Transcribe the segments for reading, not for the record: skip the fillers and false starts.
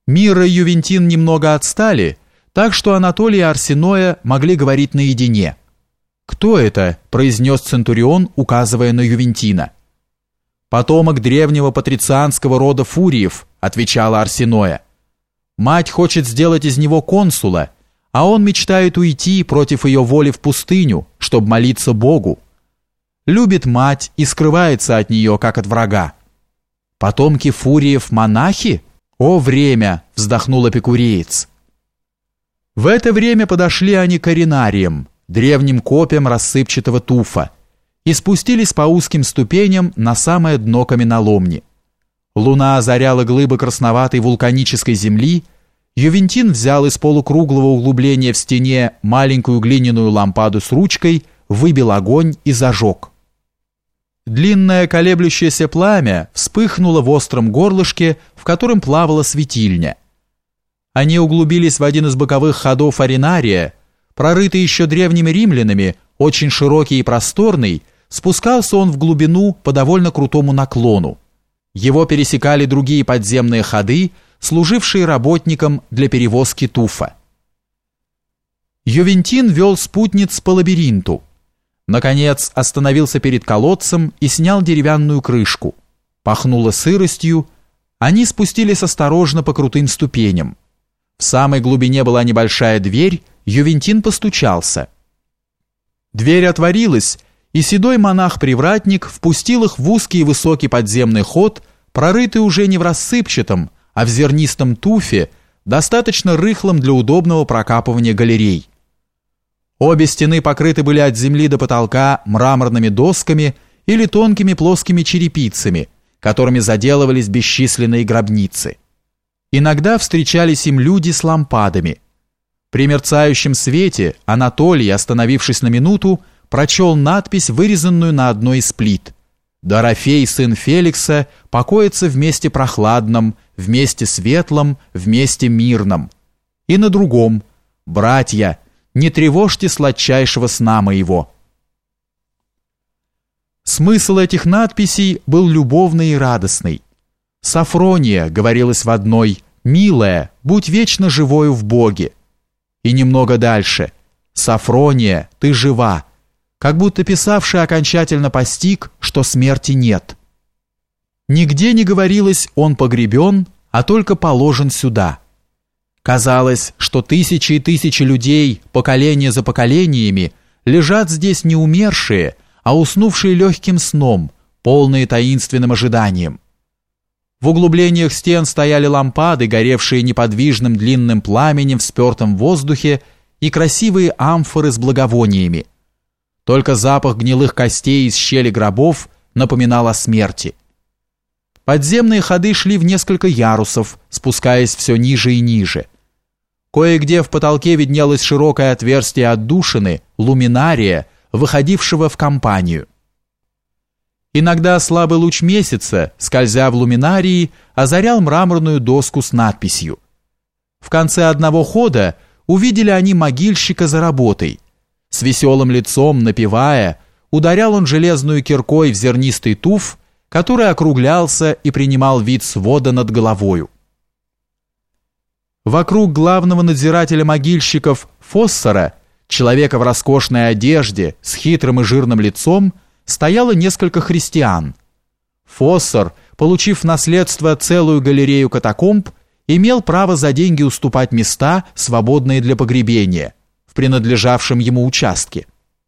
Мира и Ювентин немного отстали, так что Анатолий и Арсеноя могли говорить наедине. «Кто это?» – произнес Центурион, указывая на Ювентина. «Потомок древнего патрицианского рода Фуриев», – отвечала Арсеноя. «Мать хочет сделать из него консула, а он мечтает уйти против ее воли в пустыню, чтобы молиться Богу. Любит мать и скрывается от нее, как от врага». «Потомки Фуриев – монахи? О, время!» – вздохнул эпикуреец. В это время подошли они к аренариям, древним копьям рассыпчатого туфа, и спустились по узким ступеням на самое дно каменоломни. Луна озаряла глыбы красноватой вулканической земли. Ювентин взял из полукруглого углубления в стене маленькую глиняную лампаду с ручкой, выбил огонь и зажег. Длинное колеблющееся пламя вспыхнуло в остром горлышке, в котором плавала светильня. Они углубились в один из боковых ходов аренария, прорытый еще древними римлянами, очень широкий и просторный. Спускался он в глубину по довольно крутому наклону. Его пересекали другие подземные ходы, служившие работникам для перевозки туфа. Ювентин вел спутниц по лабиринту. Наконец остановился перед колодцем и снял деревянную крышку. Пахнуло сыростью. Они спустились осторожно по крутым ступеням. В самой глубине была небольшая дверь. Ювентин постучался. Дверь отворилась, и седой монах-привратник впустил их в узкий и высокий подземный ход, прорытый уже не в рассыпчатом, а в зернистом туфе, достаточно рыхлом для удобного прокапывания галерей. Обе стены покрыты были от земли до потолка мраморными досками или тонкими плоскими черепицами, которыми заделывались бесчисленные гробницы. Иногда встречались им люди с лампадами. При мерцающем свете Анатолий, остановившись на минуту, прочел надпись, вырезанную на одной из плит: «Дорофей, сын Феликса, покоится в месте прохладном, в месте светлом, в месте мирном». И на другом: «Братья, не тревожьте сладчайшего сна моего». Смысл этих надписей был любовный и радостный. «Сафрония», — говорилось в одной, — «милая, будь вечно живою в Боге». И немного дальше: «Сафрония, ты жива», как будто писавший окончательно постиг, что смерти нет. Нигде не говорилось «он погребен», а только «положен сюда». Казалось, что тысячи и тысячи людей, поколения за поколениями, лежат здесь не умершие, а уснувшие легким сном, полные таинственным ожиданием. В углублениях стен стояли лампады, горевшие неподвижным длинным пламенем в спертом воздухе, и красивые амфоры с благовониями. Только запах гнилых костей из щели гробов напоминал о смерти. Подземные ходы шли в несколько ярусов, спускаясь все ниже и ниже. Кое-где в потолке виднелось широкое отверстие отдушины, луминария, выходившего в компанию. Иногда слабый луч месяца, скользя в луминарии, озарял мраморную доску с надписью. В конце одного хода увидели они могильщика за работой. С веселым лицом, напевая, ударял он железную киркой в зернистый туф, который округлялся и принимал вид свода над головою. Вокруг главного надзирателя могильщиков Фоссора, человека в роскошной одежде, с хитрым и жирным лицом, стояло несколько христиан. Фоссор, получив в наследство целую галерею катакомб, имел право за деньги уступать места, свободные для погребения, в принадлежавшем ему участке.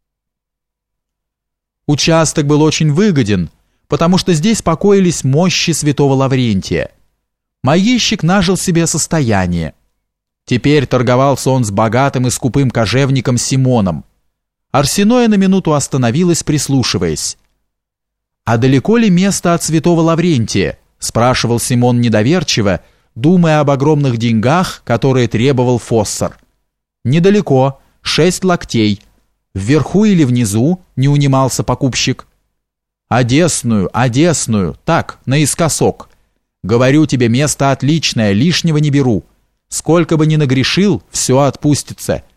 Участок был очень выгоден, потому что здесь покоились мощи святого Лаврентия. Могильщик нажил себе состояние. Теперь торговался он с богатым и скупым кожевником Симоном. Арсеноя на минуту остановилась, прислушиваясь. «А далеко ли место от святого Лаврентия?» – спрашивал Симон недоверчиво, думая об огромных деньгах, которые требовал Фоссор. «Недалеко, 6 локтей. Вверху или внизу?» – не унимался покупщик. «Одесную, так, наискосок. Говорю тебе, место отличное, лишнего не беру. Сколько бы ни нагрешил, все отпустится.